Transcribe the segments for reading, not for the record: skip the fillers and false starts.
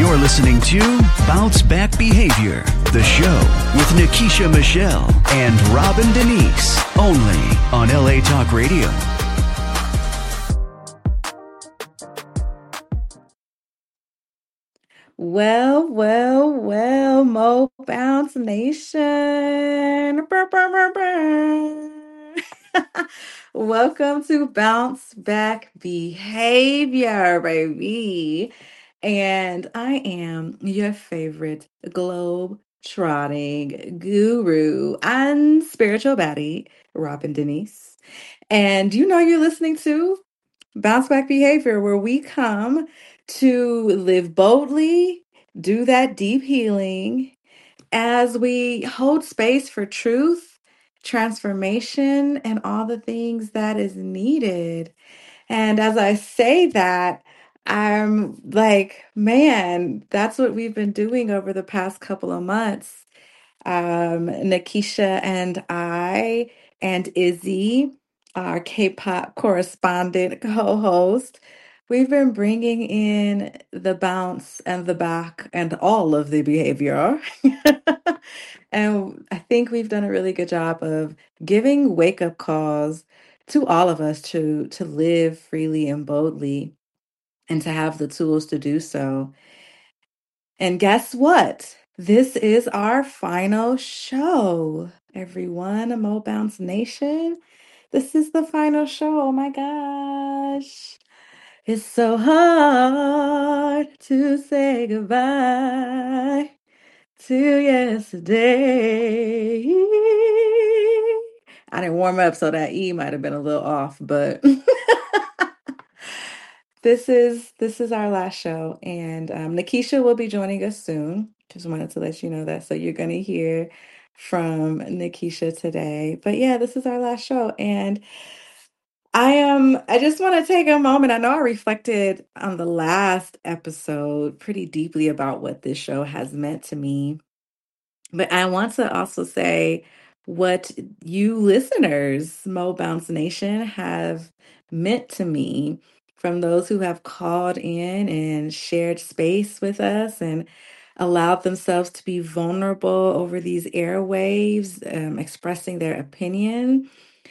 You're listening to Bounce Back Behavior, the show with Nikisha Michelle and Robin Denise, only on LA Talk Radio. Well, Mo Bounce Nation. Brr, brr, brr, brr. Welcome to Bounce Back Behavior, baby. And I am your favorite globe trotting guru and spiritual baddie, Robin Denise. And you're listening to Bounce Back Behavior, where we come to live boldly, do that deep healing as we hold space for truth, transformation, and all the things that is needed. And as I say that, I'm like, man, that's what we've been doing over the past couple of months. Nikisha and I and Izzy, our K-pop correspondent co-host, we've been bringing in the bounce and the back and all of the behavior. And I think we've done a really good job of giving wake-up calls to all of us to live freely and boldly and to have the tools to do so. And guess what? This is our final show, everyone. Mo Bounce Nation. This is the final show. Oh my gosh. It's so hard to say goodbye to yesterday. I didn't warm up, so that E might have been a little off, but this is our last show, and Nikisha will be joining us soon. Just wanted to let you know that. So you're going to hear from Nikisha today. But yeah, this is our last show, and I just want to take a moment. I know I reflected on the last episode pretty deeply about what this show has meant to me. But I want to also say what you listeners, Mo Bounce Nation, have meant to me, from those who have called in and shared space with us and allowed themselves to be vulnerable over these airwaves, expressing their opinion,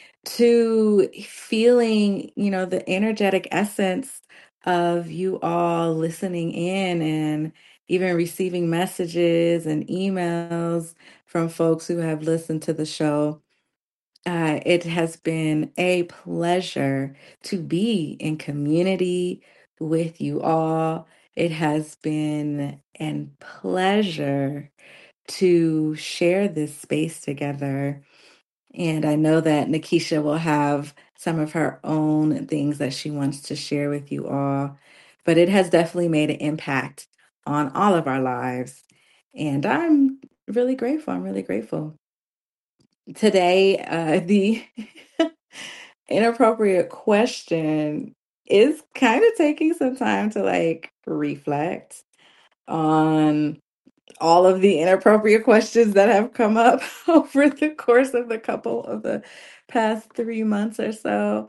to feeling, the energetic essence of you all listening in and even receiving messages and emails from folks who have listened to the show. It has been a pleasure to be in community with you all. It has been a pleasure to share this space together. And I know that Nikisha will have some of her own things that she wants to share with you all. But it has definitely made an impact on all of our lives. And I'm really grateful. I'm really grateful. Today, the inappropriate question is kind of taking some time to reflect on all of the inappropriate questions that have come up over the course of the couple of the past 3 months or so.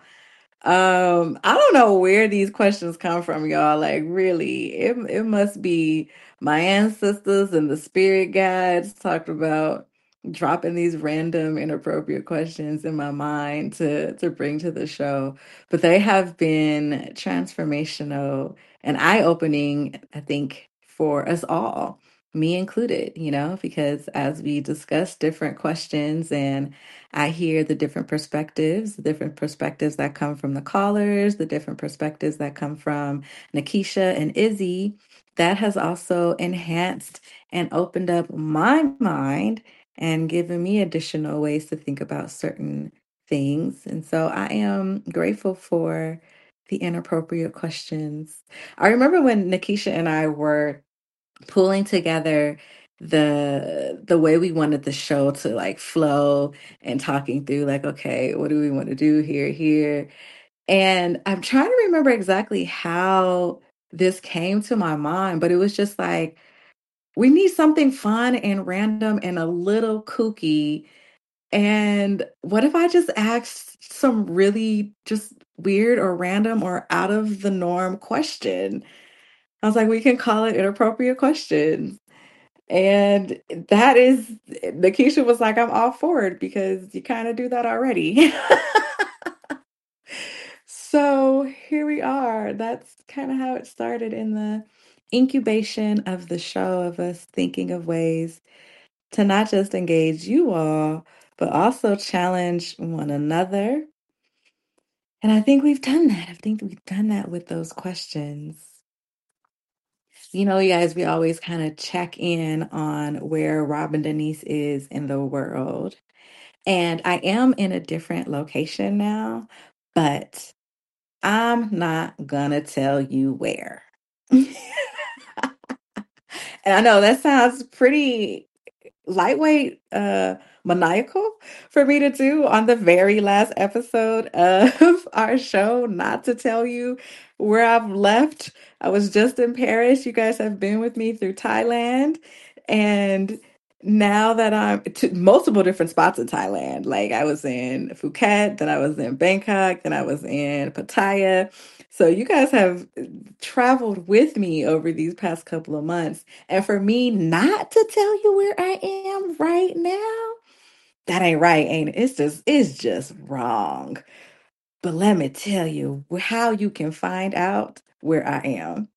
I don't know where these questions come from, y'all. Like, really, it must be my ancestors and the spirit guides talked about dropping these random inappropriate questions in my mind to bring to the show. But they have been transformational and eye-opening, I think, for us all, me included, because as we discuss different questions and I hear the different perspectives that come from the callers, the different perspectives that come from Nikisha and Izzy. That has also enhanced and opened up my mind and given me additional ways to think about certain things. And so I am grateful for the inappropriate questions. I remember when Nikisha and I were pulling together the way we wanted the show to flow and talking through okay, what do we want to do here, and I'm trying to remember exactly how this came to my mind, but it was just like, we need something fun and random and a little kooky, and what if I just asked some really just weird or random or out of the norm question? I was like, we can call it inappropriate questions. And that is, Nikisha was like, I'm all for it because you kind of do that already. So here we are. That's kind of how it started in the incubation of the show, of us thinking of ways to not just engage you all, but also challenge one another. And I think we've done that. I think we've done that with those questions. You guys, we always kind of check in on where Robin Denise is in the world. And I am in a different location now, but I'm not gonna tell you where. And I know that sounds pretty lightweight, maniacal for me to do on the very last episode of our show, not to tell you where I've left. I was just in Paris. You guys have been with me through Thailand. And now that I'm to multiple different spots in Thailand, like I was in Phuket, then I was in Bangkok, then I was in Pattaya. So you guys have traveled with me over these past couple of months. And for me not to tell you where I am right now, that ain't right, ain't it? It's just wrong. But let me tell you how you can find out where I am.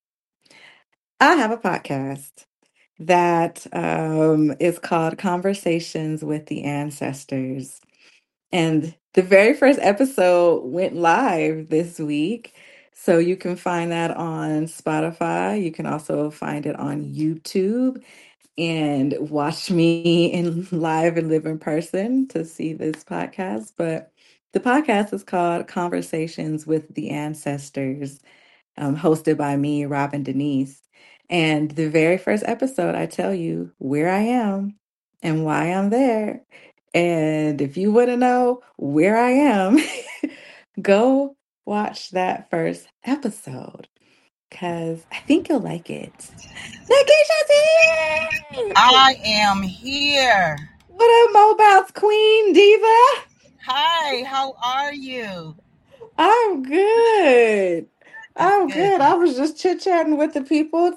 I have a podcast that is called Conversations with the Ancestors. And the very first episode went live this week. So you can find that on Spotify. You can also find it on YouTube and watch me in live and live in person to see this podcast. But the podcast is called Conversations with the Ancestors, hosted by me, Robin Denise. And the very first episode, I tell you where I am and why I'm there. And if you want to know where I am, go watch that first episode because I think you'll like it. Nakisha's here! I am here. What up, Mobile's Queen Diva? Hi, how are you? I'm good. It's I'm good. good. I was just chit-chatting with the people.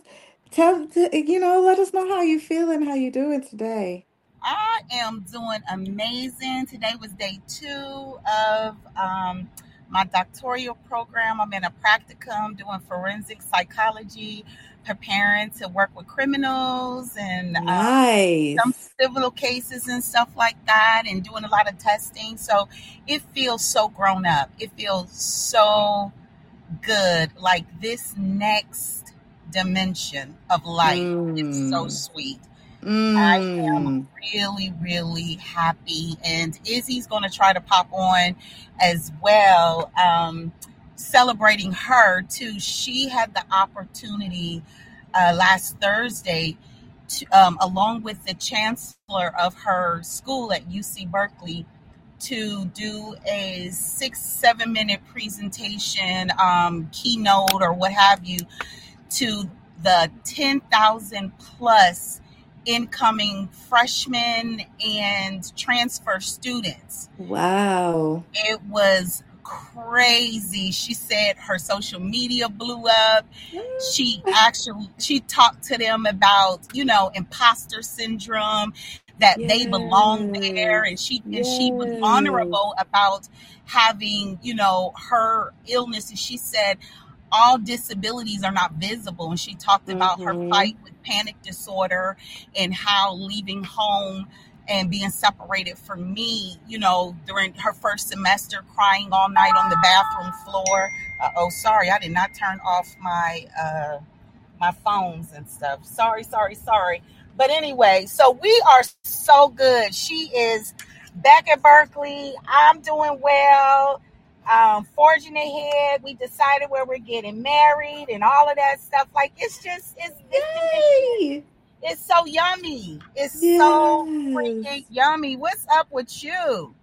Let us know how you feeling, how you doing today. I am doing amazing. Today was day 2 of my doctoral program. I'm in a practicum doing forensic psychology, preparing to work with criminals and some Nice. civil cases and stuff like that, and doing a lot of testing. So it feels so grown up. It feels so good. Like this next dimension of life is so Mm. sweet. I am Mm. really, really happy. And Izzy's going to try to pop on as well, celebrating her too. She had the opportunity last Thursday to, along with the chancellor of her school at UC Berkeley, to do a 6-7 minute presentation, keynote or what have you, to the 10,000 plus incoming freshmen and transfer students. Wow. It was crazy. She said her social media blew up. She talked to them about, imposter syndrome, that they belong there, Yes. and she was Yes. honorable about having, her illness. And she said all disabilities are not visible. And she talked about her Mm-hmm. fight with panic disorder and how leaving home and being separated from me, during her first semester, crying all night on the bathroom floor. Oh, sorry, I did not turn off my phones and stuff. Sorry, sorry, sorry. But anyway, so we are so good. She is back at Berkeley. I'm doing well. Forging ahead. We decided where we're getting married and all of that stuff. Like it's delicious. Yay! It's so yummy. It's so freaking Yes. yummy. What's up with you?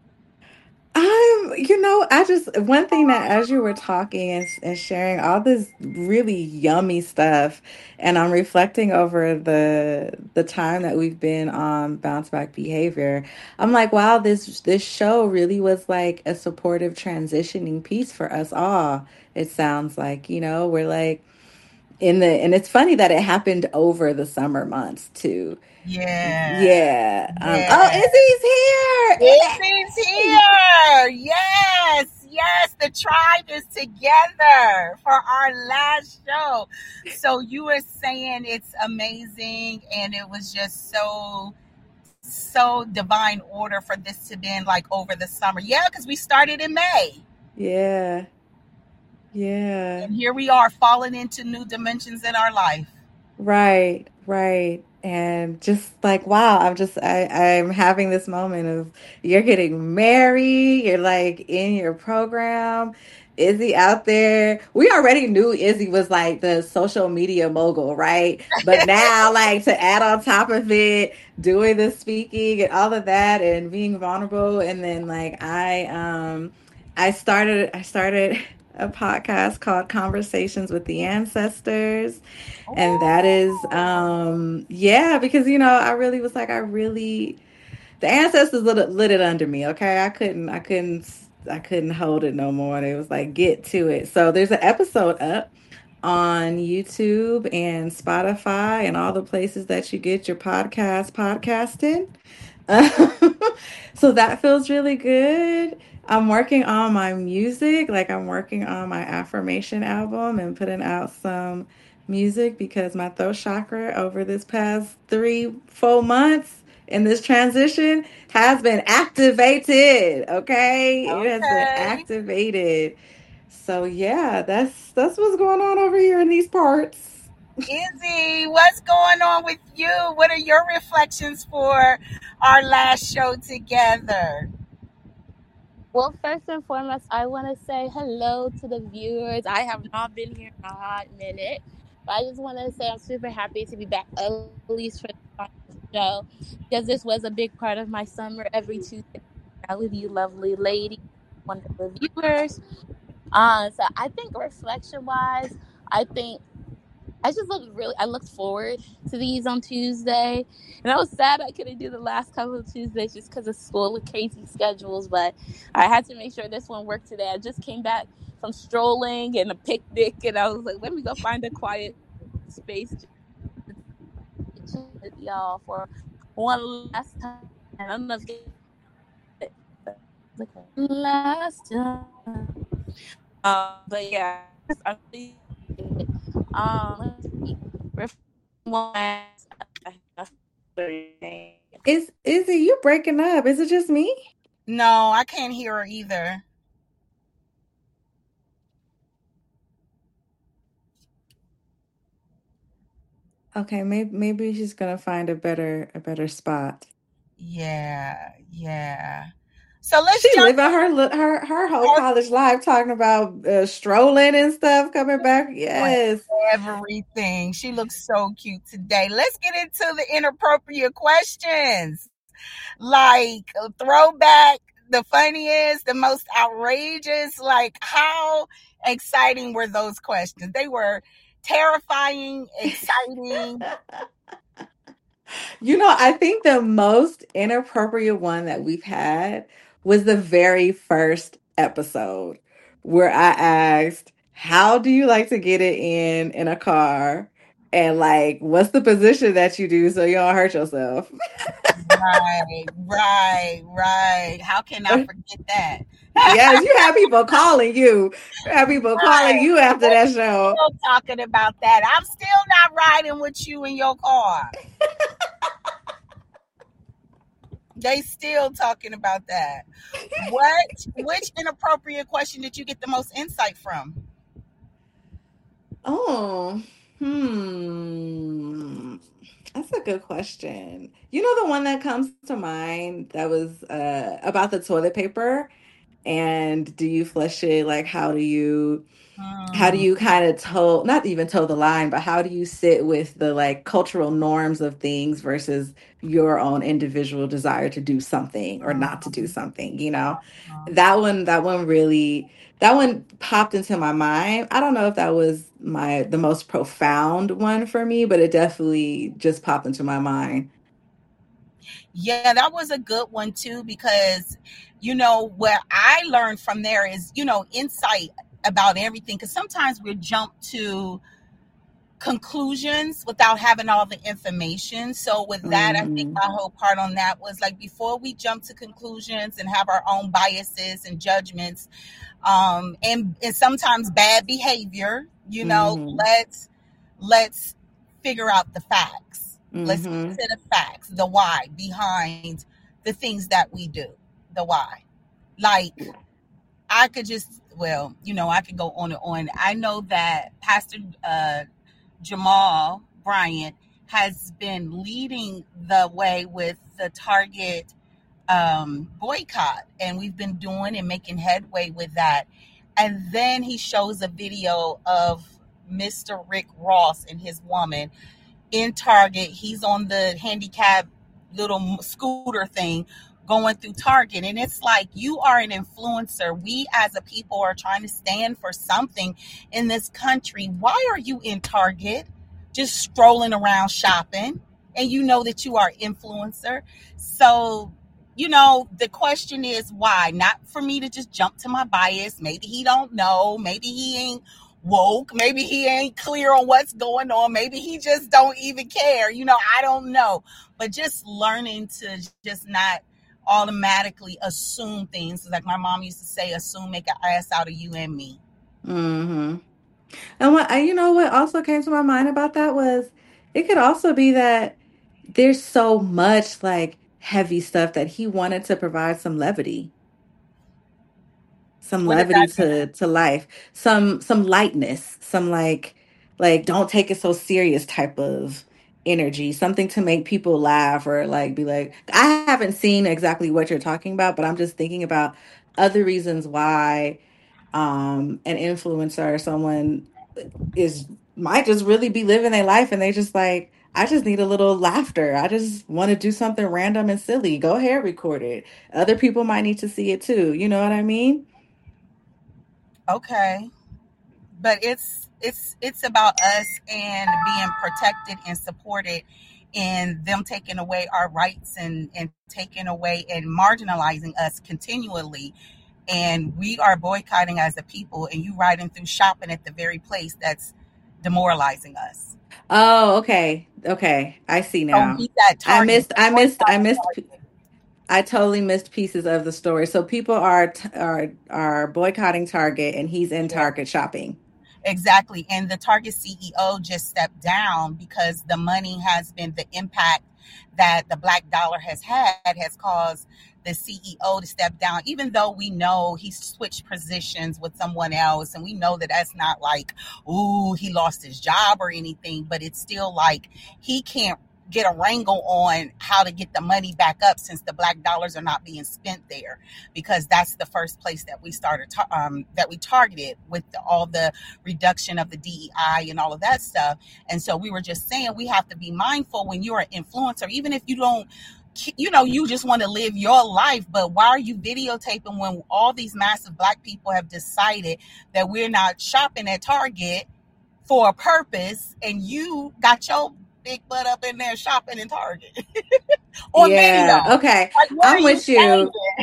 I just, one thing that as you were talking and sharing all this really yummy stuff, and I'm reflecting over the time that we've been on Bounce Back Behavior, I'm like, wow, this show really was like a supportive transitioning piece for us all. It sounds like, we're like and it's funny that it happened over the summer months too. Yeah. Yeah. Oh, Yeah. Izzy's Izzy's here. Yes. Yes. The tribe is together for our last show. So you were saying it's amazing, and it was just so divine order for this to be like over the summer. Yeah, because we started in May. here. Yeah. And here we are falling into new dimensions in our life. Right. And just like, wow, I'm having this moment of you're getting married, you're like in your program. Izzy out there. We already knew Izzy was like the social media mogul, right? But now, like to add on top of it, doing the speaking and all of that and being vulnerable. And then like I started a podcast called Conversations with the Ancestors, and that is yeah, because I really was like, the ancestors lit it under me. Okay, I couldn't hold it no more. It was like, get to it. So there's an episode up on YouTube and Spotify and all the places that you get your podcasting. So that feels really good. I'm working on my music, like I'm working on my affirmation album and putting out some music because my throat chakra over this past 3-4 months in this transition has been activated. Okay, it has been Okay. activated. So yeah, that's what's going on over here in these parts. Izzy, what's going on with you? What are your reflections for our last show together? Well, first and foremost, I want to say hello to the viewers. I have not been here in a hot minute, but I just want to say I'm super happy to be back, at least for the show, because this was a big part of my summer. Every Tuesday, out with you, lovely ladies, wonderful viewers. So I think reflection-wise, I think I looked forward to these on Tuesday, and I was sad I couldn't do the last couple of Tuesdays just because of school and crazy schedules, but I had to make sure this one worked today. I just came back from strolling and a picnic, and I was like, let me go find a quiet space to chill with y'all for one last time. I don't know if it like last time. But yeah, I'm really let's see. Is Izzy, you breaking up? Is it just me? No, I can't hear her either. Okay, maybe she's gonna find a better spot. Yeah. So let's She jump living her whole college life talking about strolling and stuff coming back. on Yes. everything. She looks so cute today. Let's get into the inappropriate questions. Like throwback, the funniest, the most outrageous. Like, how exciting were those questions? They were terrifying, exciting. I think the most inappropriate one that we've had was the very first episode where I asked, "How do you like to get it in a car?" And like, what's the position that you do so you don't hurt yourself? Right. How can I forget that? Yes, you have people calling you. You have people calling Right. you after that show. Still talking about that. I'm still not riding with you in your car. They still talking about that. Which inappropriate question did you get the most insight from? Oh, that's a good question. You know, the one that comes to mind that was about the toilet paper and do you flush it? Like, how do you kind of not even toe the line, but how do you sit with the like cultural norms of things versus your own individual desire to do something or not to do something, that one popped into my mind. I don't know if that was the most profound one for me, but it definitely just popped into my mind. Yeah, that was a good one too, because what I learned from there is insight about everything, because sometimes we jump to conclusions without having all the information. So with that, I think Mm-hmm. my whole part on that was like, before we jump to conclusions and have our own biases and judgments, and sometimes bad behavior, Mm-hmm. let's figure out the facts. Let's get Mm-hmm. to the facts, the why behind the things that we do, the why. Like, I could just, well, I could go on and on. I know that Pastor Jamal Bryant has been leading the way with the Target boycott, and we've been doing and making headway with that. And then he shows a video of Mr. Rick Ross and his woman in Target. He's on the handicap little scooter thing going through Target. And it's like, you are an influencer. We as a people are trying to stand for something in this country. Why are you in Target just strolling around shopping? And you know that you are influencer. So, the question is why? Not for me to just jump to my bias. Maybe he don't know. Maybe he ain't woke. Maybe he ain't clear on what's going on. Maybe he just don't even care. I don't know. But just learning to just not automatically assume things. Like my mom used to say, assume, make an ass out of you and me. Mm-hmm. And what also came to my mind about that was it could also be that there's so much like heavy stuff that he wanted to provide some What does levity that mean? to life, some lightness, some like don't take it so serious type of energy, something to make people laugh or like be like, I haven't seen exactly what you're talking about, but I'm just thinking about other reasons why an influencer or someone is might just really be living their life and they just like, I just need a little laughter. I just want to do something random and silly. Go ahead, record it. Other people might need to see it too. You know what I mean? Okay. But it's about us and being protected and supported, and them taking away our rights and taking away and marginalizing us continually. And we are boycotting as a people, and you riding through shopping at the very place that's demoralizing us. Oh, okay. Okay. I see So now. he's at I Target. missed I missed I missed I totally missed pieces of the story. So people are boycotting Target and he's in Yeah. Target shopping. Exactly. And the Target CEO just stepped down because the money has been, the impact that the black dollar has caused the CEO to step down, even though we know he switched positions with someone else. And we know that that's not like, ooh, he lost his job or anything, but it's still like he can't get a wrangle on how to get the money back up, since the black dollars are not being spent there, because that's the first place that we started that we targeted with all the reduction of the DEI and all of that stuff. And so we were just saying, we have to be mindful when you're an influencer, even if you don't, you just want to live your life, but why are you videotaping when all these massive black people have decided that we're not shopping at Target for a purpose, and you got your big butt up in there shopping in Target on video? Yeah. Okay. Like, what are I'm you with you. saying?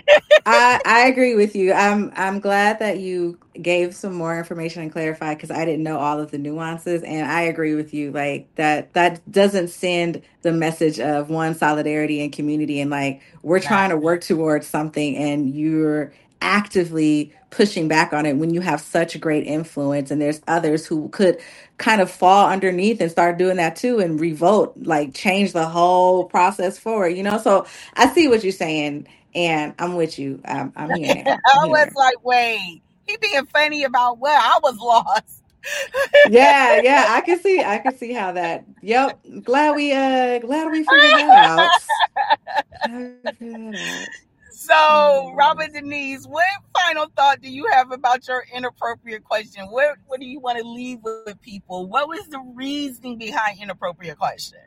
I agree with you. I'm glad that you gave some more information and clarified because I didn't know all of the nuances, and I agree with you. Like that doesn't send the message of one solidarity and community and like we're trying to Right. work towards something and you're actively pushing back on it when you have such great influence and there's others who could kind of fall underneath and start doing that too and revolt, like change the whole process forward, So I see what you're saying and I'm with you. I'm here now. I'm I was here. like, wait, he being funny about what? I was lost. Yeah, yeah, I can see how that. Yep. Glad we figured that out. Glad we figured that out. So, Mm. Robert Denise, what final thought do you have about your inappropriate question? What do you want to leave with people? What was the reasoning behind inappropriate question?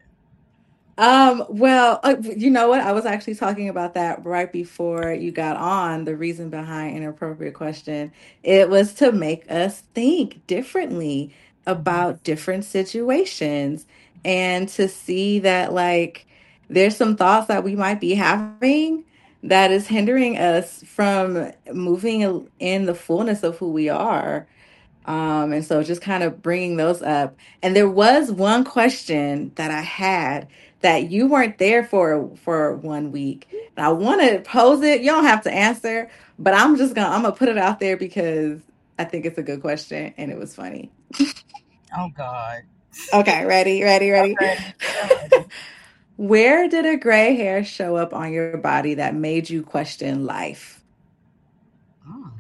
Well, you know what? I was actually talking about that right before you got on. The reason behind inappropriate question, it was to make us think differently Mhm. about different situations and to see that like there's some thoughts that we might be having that is hindering us from moving in the fullness of who we are. And so just kind of bringing those up. And there was one question that I had that you weren't there for 1 week. And I want to pose it. You don't have to answer, but I'm gonna put it out there because I think it's a good question and it was funny. Oh God. Okay, ready, ready, I'm ready. ready. I'm ready. Where did a gray hair show up on your body that made you question life? Mm,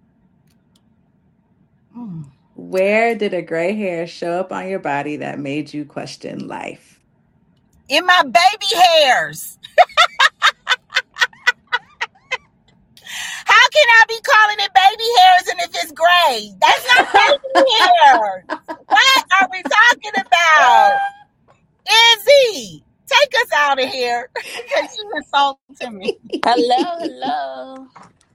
mm. Where did a gray hair show up on your body that made you question life? In my baby hairs. How can I be calling it baby hairs and if it's gray? That's not baby hairs. What are we talking about? Izzy, take us out of here because you insulting me. Hello, hello.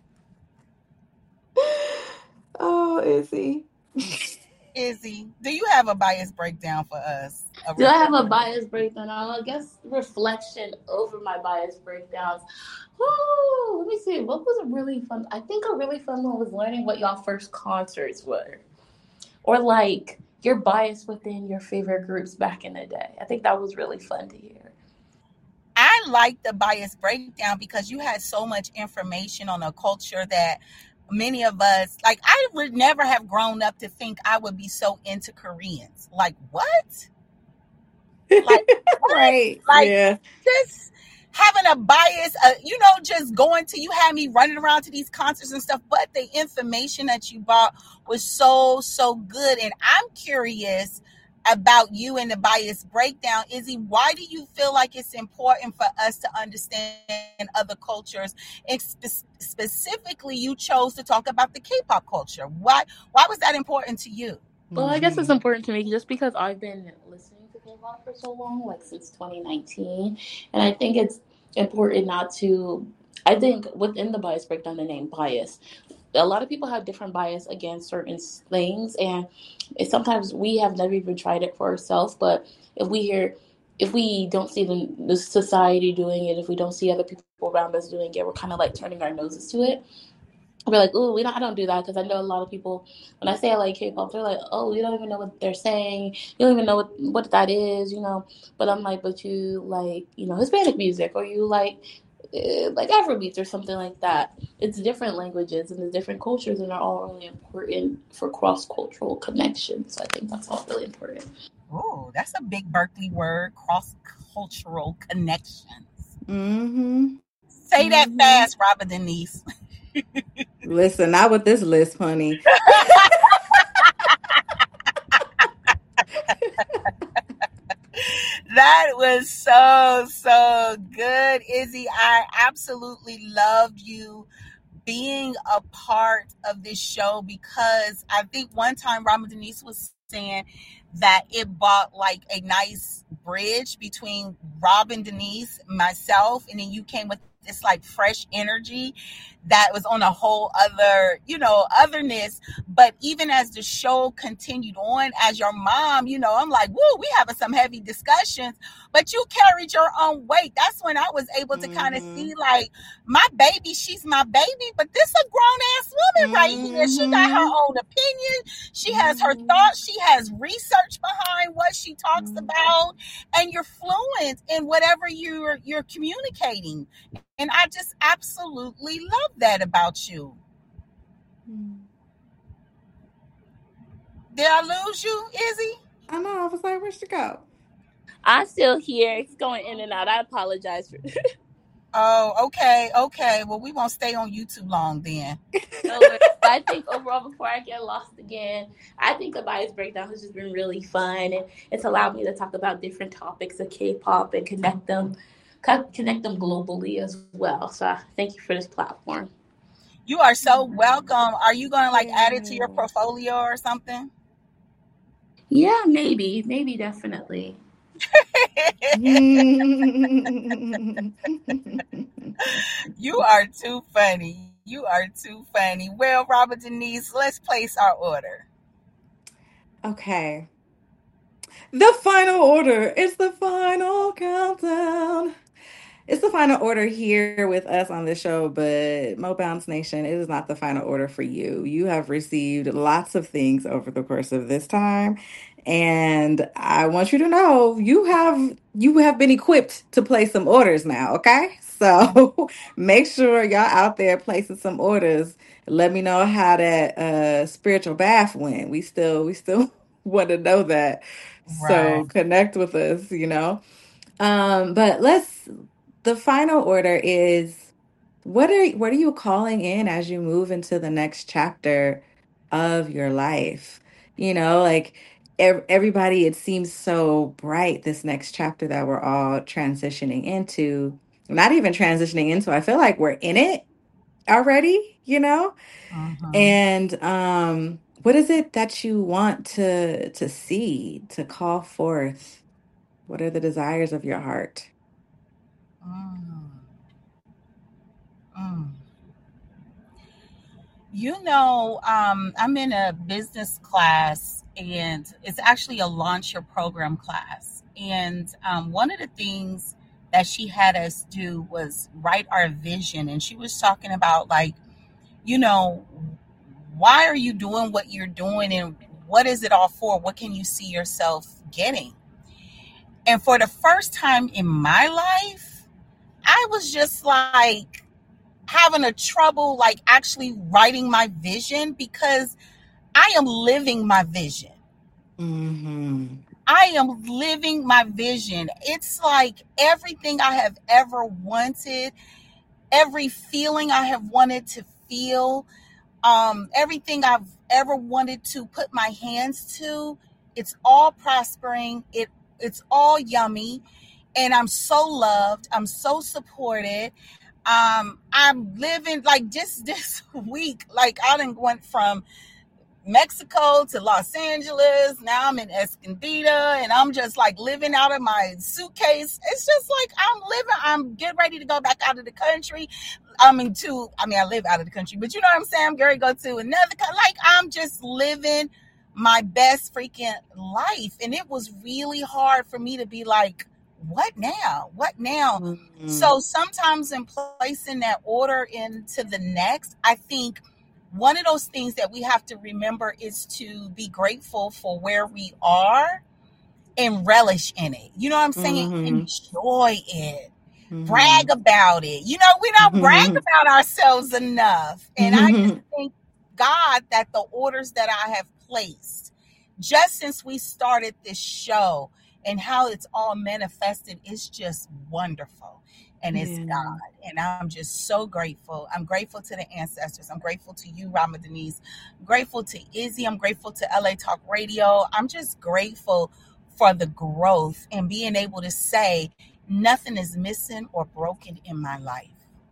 Oh, Izzy. Izzy, do you have a bias breakdown for us? Do I have a bias breakdown? I guess reflection over my bias breakdowns. Oh, let me see. What was a really fun? I think a really fun one was learning what y'all first concerts were, or like your bias within your favorite groups back in the day. I think that was really fun to hear. I like the bias breakdown because you had so much information on a culture that many of us, like, I would never have grown up to think I would be so into Koreans. Like, what? Like, what? Right. Like, Yeah. just having a bias, just going to, you had me running around to these concerts and stuff, but the information that you brought was so, so good. And I'm curious about you and the bias breakdown. Izzy, why do you feel like it's important for us to understand other cultures? And specifically, you chose to talk about the K-pop culture. Why was that important to you? Well, I guess it's important to me just because I've been listening to K-pop for so long, like since 2019, and I think it's important not to. I think within the bias breakdown, the name bias, a lot of people have different bias against certain things, and sometimes we have never even tried it for ourselves. But if we don't see the society doing it, if we don't see other people around us doing it, we're kind of like turning our noses to it. We're like, oh, I don't do that because I know a lot of people. When I say I like K-pop, they're like, oh, you don't even know what they're saying. You don't even know what that is. But I'm like, but you like, Hispanic music, or you like Afrobeats or something like that. It's different languages and the different cultures, and they're all really important for cross-cultural connections. So I think that's all really important. Oh, that's a big Berkeley word, cross-cultural connections. Mm-hmm. Say that fast, Robert Denise. Listen, not with this list, honey. That was so, so good, Izzy. I absolutely loved you being a part of this show because I think one time Robert Denise was saying that it brought like a nice bridge between Robin, Denise, myself, and then you came with this like fresh energy that was on a whole other, otherness. But even as the show continued on, as your mom, I'm like, woo, we having some heavy discussions, but you carried your own weight. That's when I was able to kind of see like my baby, she's my baby, but this a grown ass woman right here. She got her own opinion. She has her thoughts. She has research behind what she talks about, and you're fluent in whatever you're communicating. And I just absolutely love that about you. Did I lose you, Izzy? I know. I was like, where'd she go? I'm still here. It's going in and out. I apologize for. Oh, okay. Well, we won't stay on you too long then. No worries. But I think overall, before I get lost again, I think the bias breakdown has just been really fun, and it's allowed me to talk about different topics of K-pop and connect them globally as well. So thank you for this platform. You are so welcome. Are you going to add it to your portfolio or something? Yeah, maybe, definitely. You are too funny. Well, Robert Denise, let's place our order. Okay. The final order. It's the final countdown. it's the final order here with us on the show, but Mo Bounce Nation, it is not the final order for you. You have received lots of things over the course of this time, and I want you to know you have been equipped to place some orders now, okay? So make sure y'all out there placing some orders. Let me know how that spiritual bath went. We still want to know that. Right. So connect with us. But the final order is what are you calling in as you move into the next chapter of your life? Like everybody, it seems so bright, this next chapter that we're all transitioning into, not even transitioning into, I feel like we're in it already. Mm-hmm. And what is it that you want to see, to call forth? What are the desires of your heart? Mm. Mm. I'm in a business class, and it's actually a launch your program class. And one of the things that she had us do was write our vision. And she was talking about, like, you know, why are you doing what you're doing, and what is it all for? What can you see yourself getting? And for the first time in my life, I was just like having a trouble, like, actually writing my vision, because I am living my vision. Mm-hmm. I am living my vision. It's like everything I have ever wanted, every feeling I have wanted to feel, everything I've ever wanted to put my hands to, it's all prospering. It's all yummy, and I'm so loved. I'm so supported. I'm living, like, just this week. Like, I done went from Mexico to Los Angeles. Now I'm in Escondido, and I'm just like living out of my suitcase. It's just like I'm getting ready to go back out of the country. I live out of the country, but you know what I'm saying? I'm going to go to another country. Like, I'm just living my best freaking life. And it was really hard for me to be like, what now? What now? Mm-hmm. So sometimes in placing that order into the next, I think one of those things that we have to remember is to be grateful for where we are and relish in it. You know what I'm saying? Mm-hmm. Enjoy it. Mm-hmm. Brag about it. We don't brag about ourselves enough. And I just thank God that the orders that I have placed, just since we started this show, and how it's all manifested, is just wonderful. And it's Yeah. God. And I'm just so grateful. I'm grateful to the ancestors. I'm grateful to you, Rama Denise. I'm grateful to Izzy. I'm grateful to LA Talk Radio. I'm just grateful for the growth and being able to say nothing is missing or broken in my life.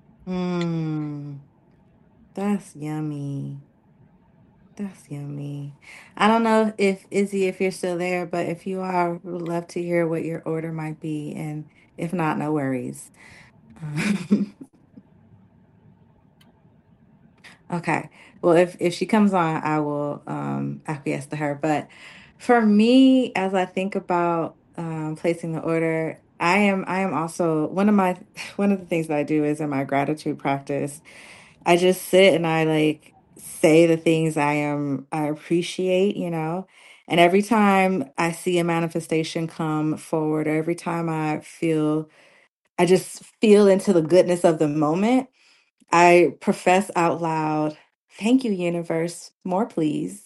Mm. That's yummy. That's yummy. I don't know if Izzy, if you're still there, but if you are, we would love to hear what your order might be. And if not, no worries. Okay. Well, if she comes on, I will acquiesce to her. But for me, as I think about placing the order, I am also one of the things that I do is in my gratitude practice, I just sit and I like say the things I appreciate. And every time I see a manifestation come forward, or every time I just feel into the goodness of the moment, I profess out loud, thank you, universe, more please.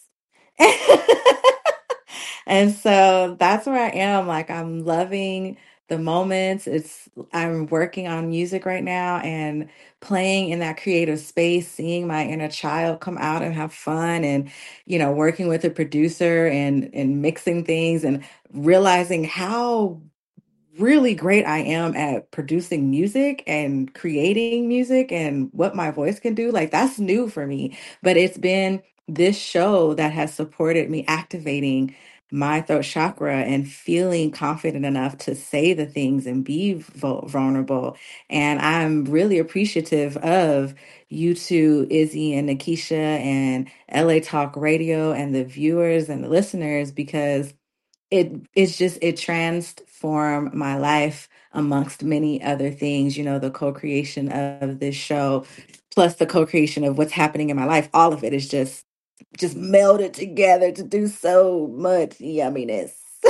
And so that's where I am. Like, I'm loving the moments. I'm working on music right now and playing in that creative space, seeing my inner child come out and have fun, and, working with a producer and mixing things, and realizing how really great I am at producing music and creating music and what my voice can do. Like, that's new for me. But it's been this show that has supported me activating my throat chakra and feeling confident enough to say the things and be vulnerable. And I'm really appreciative of you two, Izzy and Nikisha and LA Talk Radio, and the viewers and the listeners, because it transformed my life amongst many other things, the co-creation of this show, plus the co-creation of what's happening in my life. All of it is just melded together to do so much yumminess.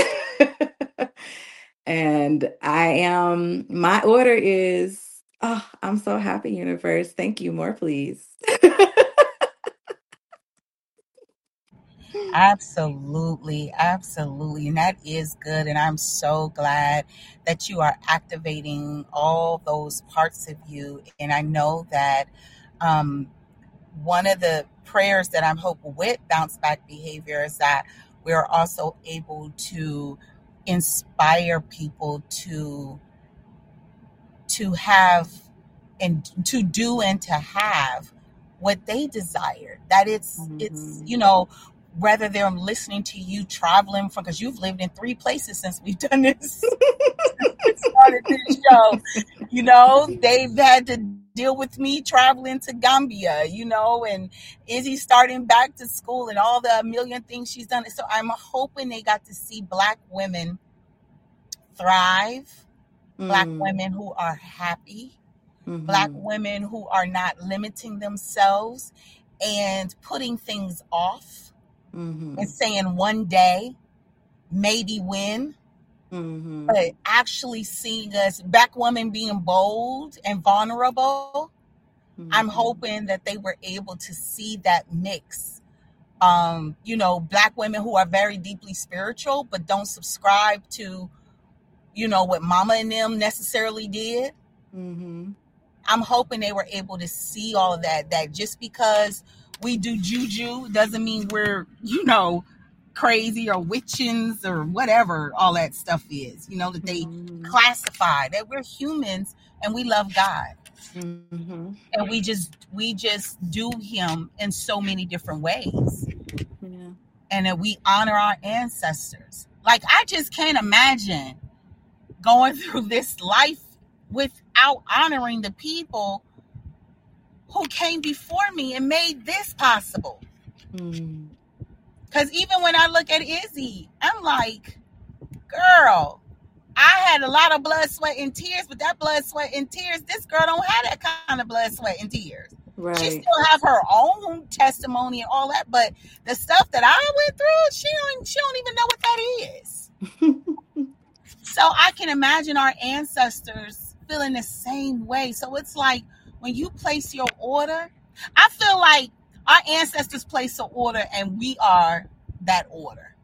And my order is, oh, I'm so happy, universe. Thank you. More, please. Absolutely, absolutely. And that is good. And I'm so glad that you are activating all those parts of you. And I know that um, one of the prayers that I'm hoping with bounce back behavior is that we're also able to inspire people to have and to do and to have what they desire. That it's Mhm. whether they're listening to you traveling from, because you've lived in 3 places since we've done this, started this show. They've had to deal with me traveling to Gambia, and Izzy starting back to school and all the million things she's done. So I'm hoping they got to see Black women thrive, Black Mm, women who are happy, Black mhm, women who are not limiting themselves and putting things off and mhm, saying one day, maybe when, mhm, but actually seeing us, Black women being bold and vulnerable. I'm mhm, hoping that they were able to see that mix. Black women who are very deeply spiritual, but don't subscribe to, what mama and them necessarily did. mhm, I'm hoping they were able to see all of that just because we do juju doesn't mean we're, crazy or witchings or whatever all that stuff is, that they mhm, classify that we're humans and we love God. mhm. And we just do him in so many different ways. Yeah. And that we honor our ancestors. Like, I just can't imagine going through this life without honoring the people who came before me and made this possible. Mm, Because even when I look at Izzy, I'm like, girl, I had a lot of blood, sweat, and tears, but that blood, sweat, and tears, this girl don't have that kind of blood, sweat, and tears. She right. still have her own testimony and all that, but the stuff that I went through, she don't even know what that is. So I can imagine our ancestors feeling the same way. So it's like when you place your order, I feel like our ancestors place an order and we are that order.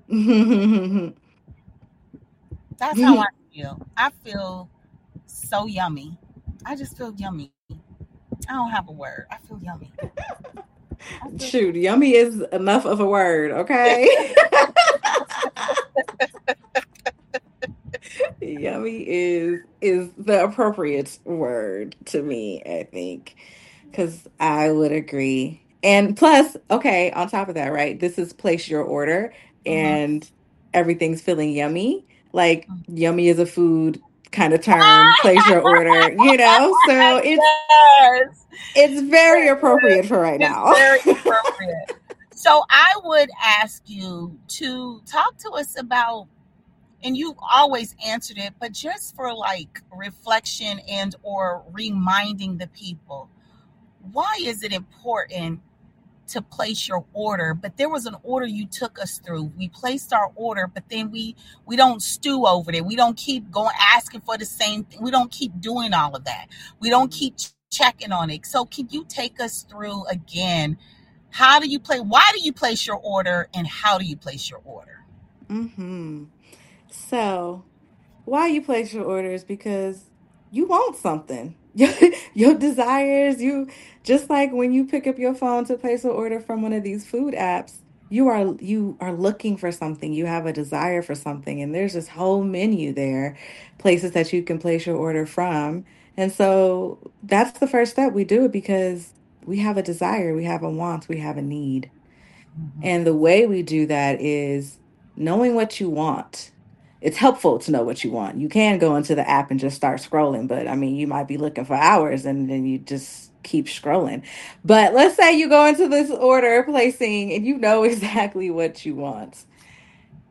That's how I feel. I feel so yummy. I just feel yummy. I don't have a word. I feel yummy. I feel Shoot, yummy is enough of a word, okay? Yummy is the appropriate word to me, I think, because I would agree. And plus, okay, on top of that, right? This is place your order, mm-hmm. and everything's feeling yummy. Like yummy is a food kind of term. Place your order. So Yes. it's very appropriate for right It's now. very appropriate. So I would ask you to talk to us about, and you've always answered it, but just for like reflection and or reminding the people, why is it important to place your order? But there was an order you took us through. We placed our order, but then we don't stew over it. We don't keep going asking for the same thing. We don't keep doing all of that. We don't keep checking on it. So can you take us through again? How do you play? Why do you place your order, and how do you place your order? Hmm. So why you place your orders? Because you want something. Your desires, you just like when you pick up your phone to place an order from one of these food apps, you are looking for something. You have a desire for something, and there's this whole menu there, places that you can place your order from. And so that's the first step. We do it because we have a desire, we have a want, we have a need. And the way we do that is knowing what you want. It's helpful to know what you want. You can go into the app and just start scrolling, but I mean, you might be looking for hours and then you just keep scrolling. But let's say you go into this order placing and you know exactly what you want.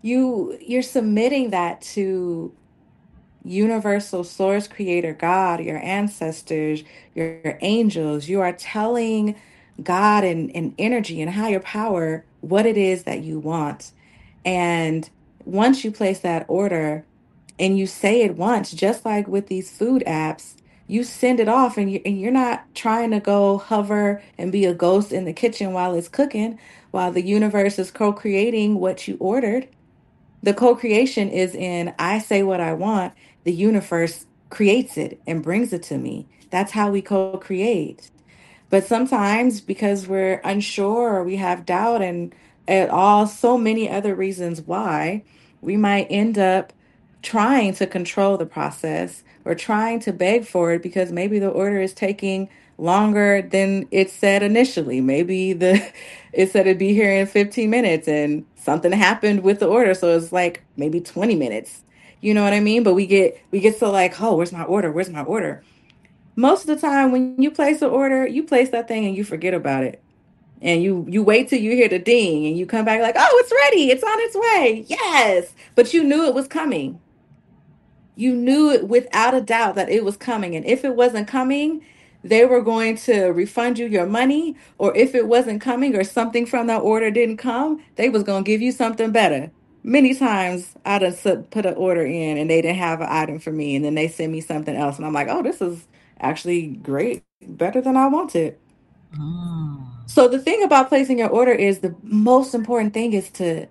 you're submitting that to universal source creator God, your ancestors, your angels. You are telling God and energy and higher power what it is that you want. And once you place that order and you say it once, just like with these food apps, you send it off and you're not trying to go hover and be a ghost in the kitchen while it's cooking, while the universe is co-creating what you ordered. The co-creation is in I say what I want, the universe creates it and brings it to me. That's how we co-create. But sometimes because we're unsure or we have doubt and all so many other reasons why, we might end up trying to control the process or trying to beg for it because maybe the order is taking longer than it said initially. Maybe the it said it'd be here in 15 minutes and something happened with the order. So it's like maybe 20 minutes. You know what I mean? But we get so like, oh, where's my order? Where's my order? Most of the time when you place an order, you place that thing and you forget about it. And you wait till you hear the ding and you come back like, "Oh, it's ready. It's on its way." Yes. But you knew it was coming. You knew it without a doubt that it was coming. And if it wasn't coming, they were going to refund you your money, or if it wasn't coming or something from that order didn't come, they was going to give you something better. Many times I'd have put an order in and they didn't have an item for me, and then they send me something else, and I'm like, "Oh, this is actually great, better than I wanted." Mm. So the thing about placing your order is the most important thing is to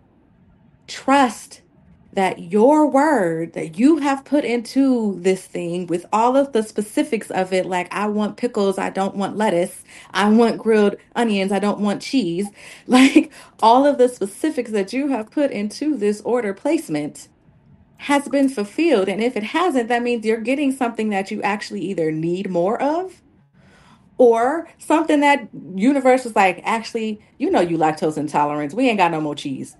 trust that your word that you have put into this thing with all of the specifics of it, like I want pickles, I don't want lettuce, I want grilled onions, I don't want cheese, like all of the specifics that you have put into this order placement has been fulfilled. And if it hasn't, that means you're getting something that you actually either need more of or something that universe is like, actually, you know, you lactose intolerance. We ain't got no more cheese.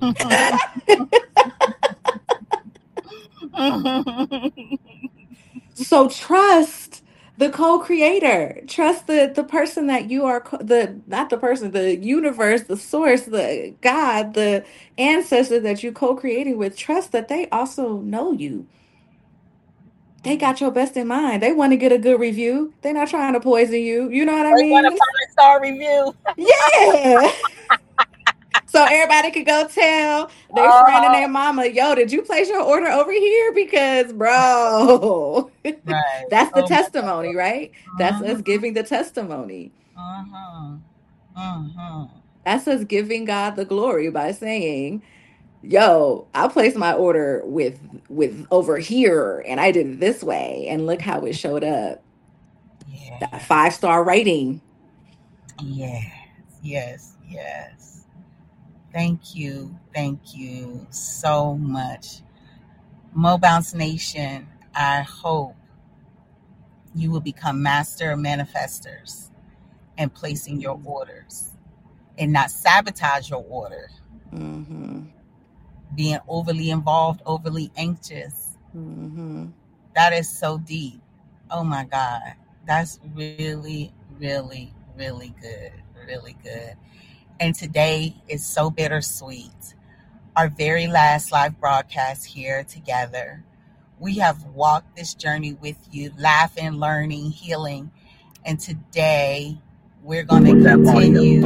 So trust the co-creator. Trust the person that you are the not the person, the universe, the source, the God, the ancestor that you co-creating with. Trust that they also know you. They got your best in mind. They want to get a good review. They're not trying to poison you. You know what I They want a mean? 5-star review. Yeah. So everybody could go tell their friend and their mama, yo, did you place your order over here? Because, bro, Right. that's the Oh my testimony, right? That's us God. giving the testimony. Mm-hmm. Mm-hmm. That's us giving God the glory by saying, yo, I placed my order with over here and I did it this way. And look how it showed up. That Yeah. 5-star rating. Yes. Yes. Yes. Thank you. Thank you so much. Mo Bounce Nation, I hope you will become master manifestors and placing your orders and not sabotage your order, Mm-hmm. being overly involved, overly anxious. Mm-hmm. That is so deep. Oh my God. That's really, really, really good. Really good. And today is so bittersweet. Our very last live broadcast here together. We have walked this journey with you, laughing, learning, healing. And today we're going to continue.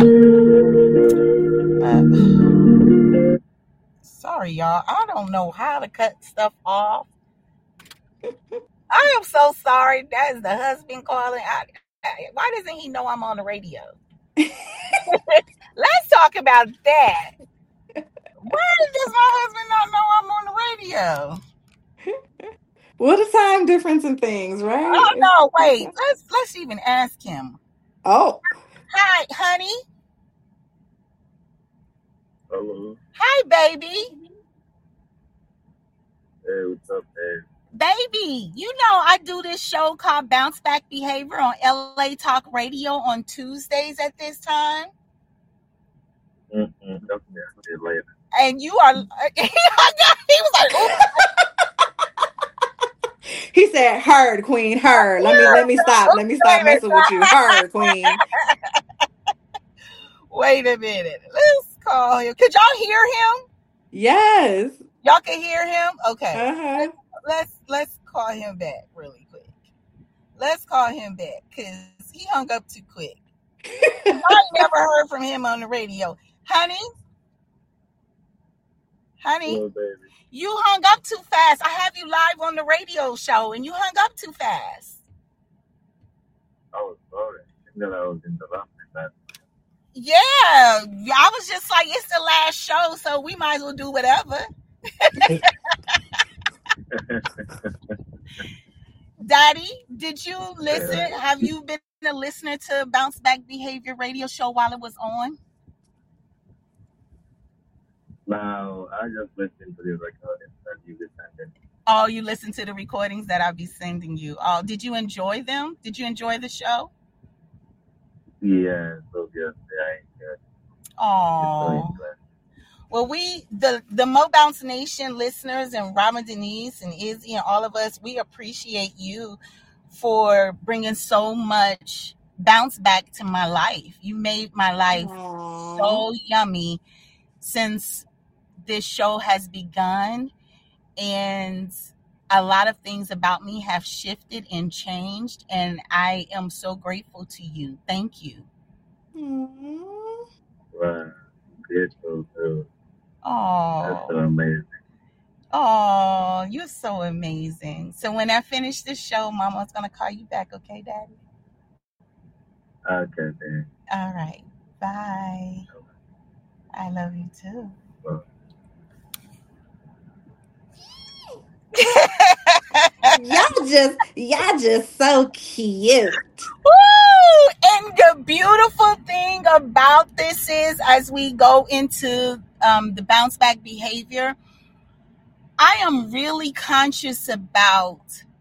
Sorry, y'all. I don't know how to cut stuff off. I am so sorry. That is the husband calling. Why doesn't he know I'm on the radio? Let's talk about that. Why does my husband not know I'm on the radio? What a time difference in things, right? Oh no, wait. Let's even ask him. Oh. Hi, honey. Hello. Hi, baby. Hey, what's up, man? Baby, you know I do this show called Bounce Back Behavior on LA Talk Radio on Tuesdays at this time. Okay, I'll see you later. And you are, he was like, ooh. He said, "Heard, Queen, heard." Let me stop messing with you. Heard, Queen. Wait a minute. Let's call him. Could y'all hear him? Yes. Y'all can hear him? Okay. Uh-huh. Let's call him back really quick. Let's call him back because he hung up too quick. I never heard from him on the radio. Honey, Hello, baby. you hung up too fast. I have you live on the radio show and you hung up too fast. Oh, sorry. I think that I was interrupting that. Yeah, I was just like, it's the last show, so we might as well do whatever. Daddy, did you listen? Have you been a listener to Bounce Back Behavior radio show while it was on? Now, I just listened to the recording that you were sending. Oh, you listened to the recordings that I'll be sending you. Oh, did you enjoy them? Did you enjoy the show? Yes, obviously, I enjoyed it. Oh. Well, the Mo Bounce Nation listeners and Robin Denise and Izzy and all of us, we appreciate you for bringing so much bounce back to my life. You made my life so yummy since this show has begun, and a lot of things about me have shifted and changed, and I am so grateful to you. Thank you. Wow, grateful too. Oh, that's so amazing. Oh, you're so amazing. So when I finish the show, Mama's going to call you back, okay, Daddy? Okay, then. All right. Bye. I love you too. Well. Y'all just so cute. Woo! And the beautiful thing about this is, as we go into the bounce back behavior, I am really conscious about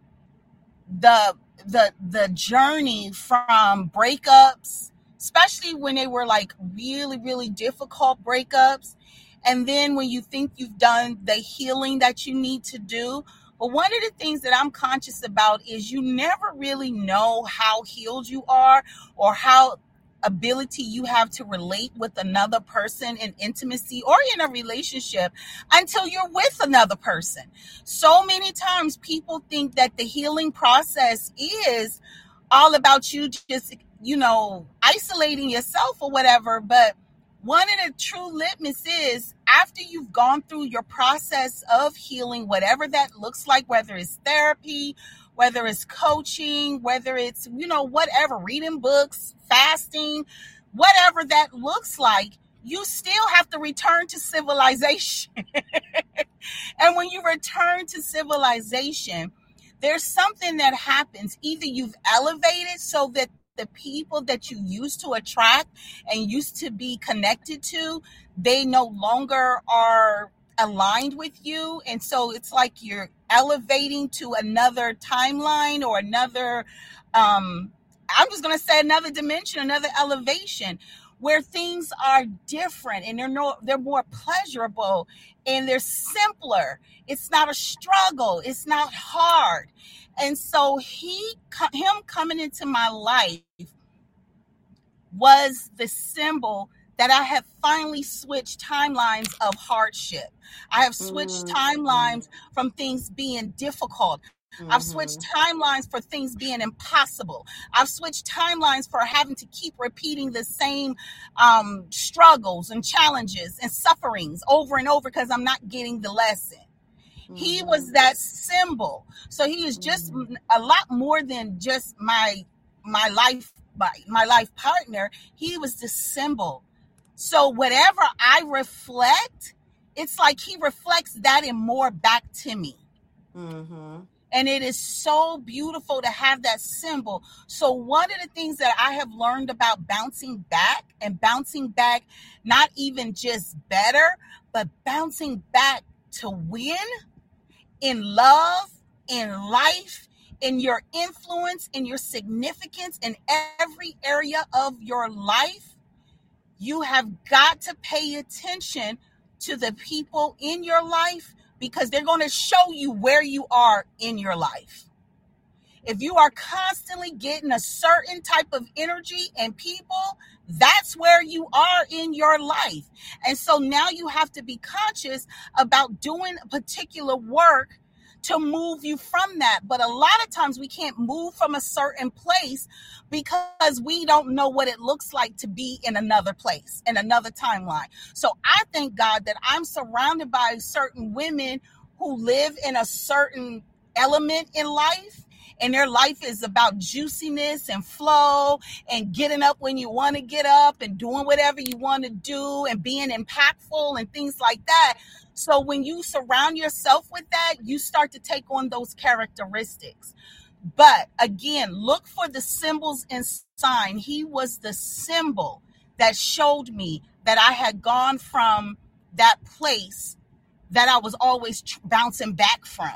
the journey from breakups, especially when they were like really, really difficult breakups. And then when you think you've done the healing that you need to do. But one of the things that I'm conscious about is you never really know how healed you are or how ability you have to relate with another person in intimacy or in a relationship until you're with another person. So many times people think that the healing process is all about you just, isolating yourself or whatever. But one of the true litmus is after you've gone through your process of healing, whatever that looks like, whether it's therapy, whether it's coaching, whether it's, whatever, reading books, fasting, whatever that looks like, you still have to return to civilization. And when you return to civilization, there's something that happens. Either you've elevated so that the people that you used to attract and used to be connected to, they no longer are aligned with you. And so it's like you're elevating to another timeline or another, I'm just going to say another dimension, another elevation where things are different and they're more pleasurable and they're simpler. It's not a struggle. It's not hard. And so him coming into my life was the symbol that I have finally switched timelines of hardship. I have switched timelines from things being difficult. I've switched timelines for things being impossible. I've switched timelines for having to keep repeating the same struggles and challenges and sufferings over and over because I'm not getting the lesson. He was that symbol. So he is just a lot more than just my life partner. He was the symbol. So whatever I reflect, it's like he reflects that and more back to me. And it is so beautiful to have that symbol. So one of the things that I have learned about bouncing back, not even just better, but bouncing back to win in love, in life, in your influence, in your significance, in every area of your life, you have got to pay attention to the people in your life because they're going to show you where you are in your life. If you are constantly getting a certain type of energy and people, that's where you are in your life. And so now you have to be conscious about doing particular work to move you from that. But a lot of times we can't move from a certain place because we don't know what it looks like to be in another place, in another timeline. So I thank God that I'm surrounded by certain women who live in a certain element in life, and their life is about juiciness and flow and getting up when you want to get up and doing whatever you want to do and being impactful and things like that. So when you surround yourself with that, you start to take on those characteristics. But again, look for the symbols and sign. He was the symbol that showed me that I had gone from that place that I was always bouncing back from.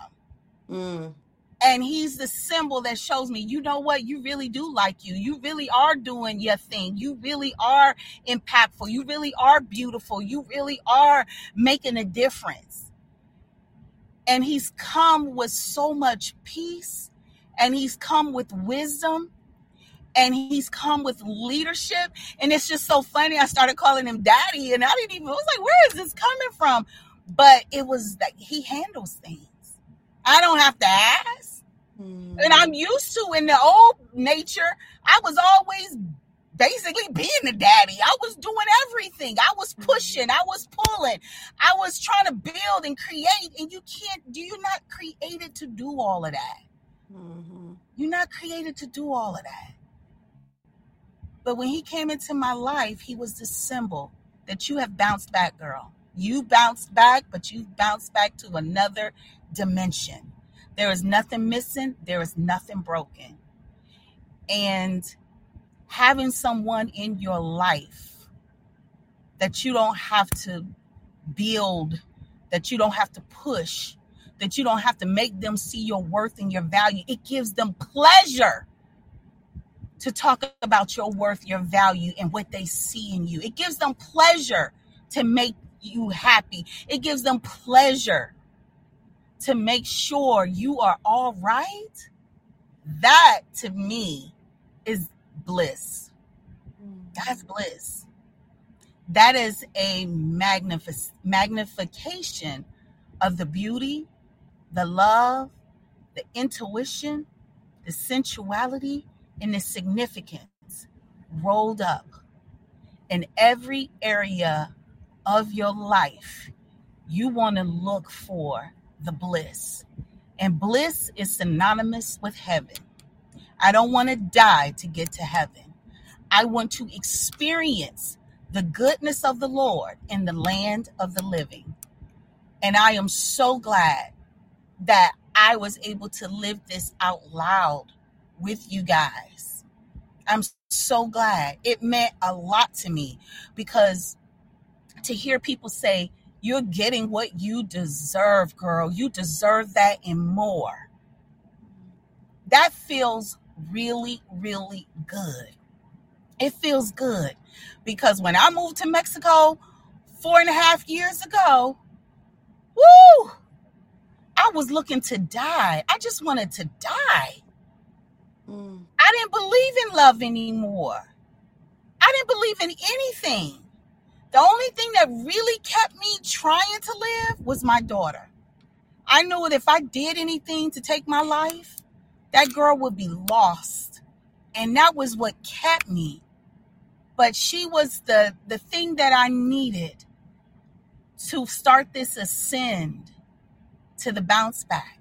And he's the symbol that shows me, you know what, you really do like you. You really are doing your thing. You really are impactful. You really are beautiful. You really are making a difference. And he's come with so much peace, and he's come with wisdom, and he's come with leadership. And it's just so funny. I started calling him daddy, and I was like, where is this coming from? But it was like, he handles things. I don't have to ask. And I'm used to, in the old nature, I was always basically being the daddy. I was doing everything. I was pushing. I was pulling. I was trying to build and create. And you're not created to do all of that. You're not created to do all of that. But when he came into my life, he was the symbol that you have bounced back, girl. You bounced back, but you bounced back to another dimension. There is nothing missing. There is nothing broken. And having someone in your life that you don't have to build, that you don't have to push, that you don't have to make them see your worth and your value. It gives them pleasure to talk about your worth, your value, and what they see in you. It gives them pleasure to make you happy. It gives them pleasure to make sure you are all right. That, to me, is bliss. That's bliss. That is a magnification of the beauty, the love, the intuition, the sensuality, and the significance rolled up in every area of your life. You want to look for the bliss. And bliss is synonymous with heaven. I don't want to die to get to heaven. I want to experience the goodness of the Lord in the land of the living. And I am so glad that I was able to live this out loud with you guys. I'm so glad. It meant a lot to me, because to hear people say, you're getting what you deserve, girl. You deserve that and more. That feels really, really good. It feels good, because when I moved to Mexico 4.5 years ago, woo, I was looking to die. I just wanted to die. I didn't believe in love anymore. I didn't believe in anything. The only thing that really kept me trying to live was my daughter. I knew that if I did anything to take my life, that girl would be lost. And that was what kept me. But she was the thing that I needed to start this ascend to the bounce back.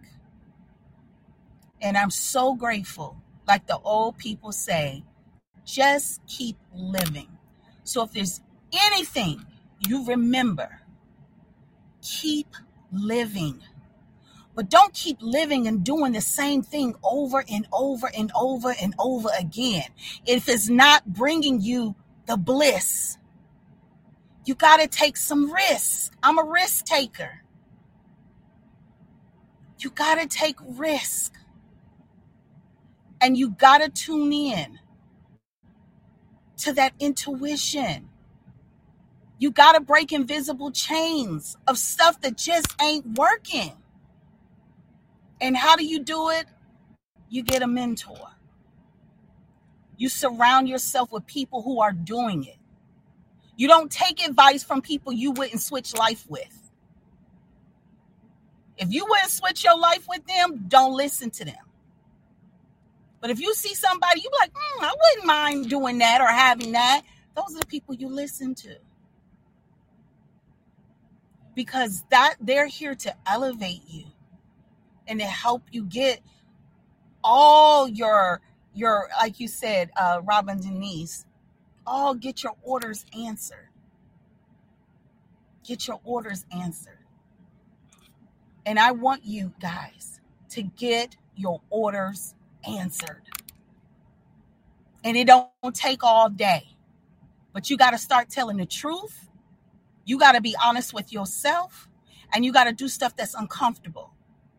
And I'm so grateful. Like the old people say, just keep living. So if there's anything you remember, keep living. But don't keep living and doing the same thing over and over and over and over again. If it's not bringing you the bliss, you got to take some risks. I'm a risk taker. You got to take risk. And you got to tune in to that intuition. You got to break invisible chains of stuff that just ain't working. And how do you do it? you get a mentor. You surround yourself with people who are doing it. You don't take advice from people you wouldn't switch life with. If you wouldn't switch your life with them, don't listen to them. But if you see somebody, you be like, I wouldn't mind doing that or having that. Those are the people you listen to. Because they're here to elevate you and to help you get all your like you said, Robin Denise, get your orders answered. Get your orders answered. And I want you guys to get your orders answered. And it don't take all day. But you got to start telling the truth. You got to be honest with yourself. And you got to do stuff that's uncomfortable.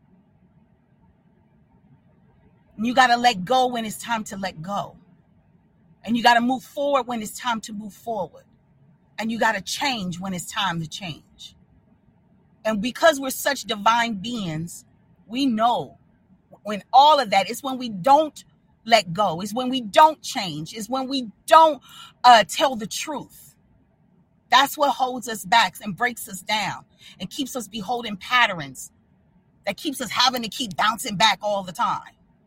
And you got to let go when it's time to let go. And you got to move forward when it's time to move forward. And you got to change when it's time to change. And because we're such divine beings, we know when all of that is when we don't let go, is when we don't change, is when we don't tell the truth. That's what holds us back and breaks us down and keeps us beholding patterns that keeps us having to keep bouncing back all the time.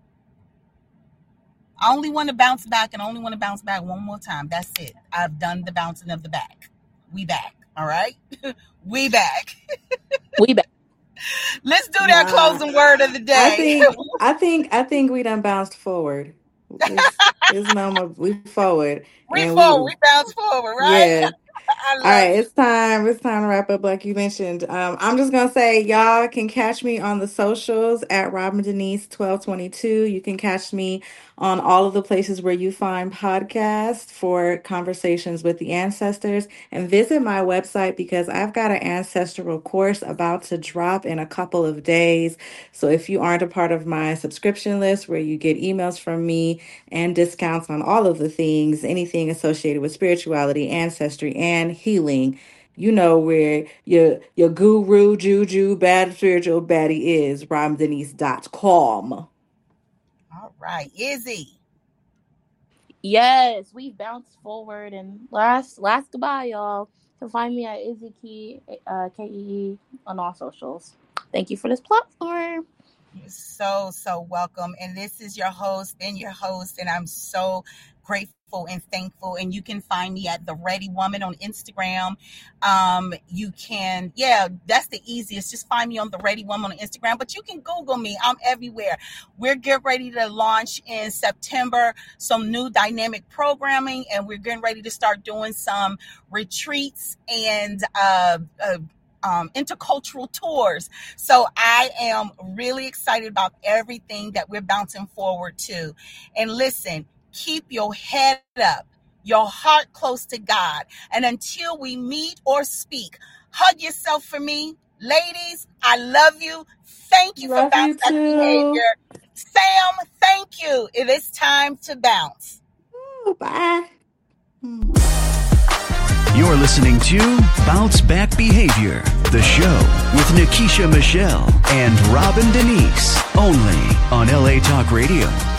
I only want to bounce back and only want to bounce back one more time. That's it. I've done the bouncing of the back. We back. All right. We back. We back. Let's do that closing word of the day. I think we done bounced forward. It's no more. We forward. We bounce forward, right? Yeah. All right, it's time to wrap up like you mentioned. I'm just gonna say y'all can catch me on the socials at Robin Denise 1222. You can catch me on all of the places where you find podcasts for conversations with the ancestors, and visit my website because I've got an ancestral course about to drop in a couple of days. So if you aren't a part of my subscription list where you get emails from me and discounts on all of the things, anything associated with spirituality, ancestry, and healing, you know where your guru, juju, bad spiritual baddie is, RobinDenise.com. All right, Izzy. Yes, we bounced forward, and last goodbye, y'all. You can find me at Izzy Key, Kee, on all socials. Thank you for this platform. You're so welcome. And this is your host, and I'm so grateful and thankful. And you can find me at The Ready Woman on Instagram. You can, that's the easiest. Just find me on The Ready Woman on Instagram, but you can Google me. I'm everywhere. We're getting ready to launch in September some new dynamic programming, and we're getting ready to start doing some retreats and intercultural tours. So I am really excited about everything that we're bouncing forward to. And listen, keep your head up, your heart close to God. And until we meet or speak, hug yourself for me. Ladies, I love you. Thank you for bounce back behavior. Sam, thank you. It is time to bounce. Ooh, bye. You're listening to Bounce Back Behavior, the show with Nikisha Michelle and Robin Denise, only on LA Talk Radio.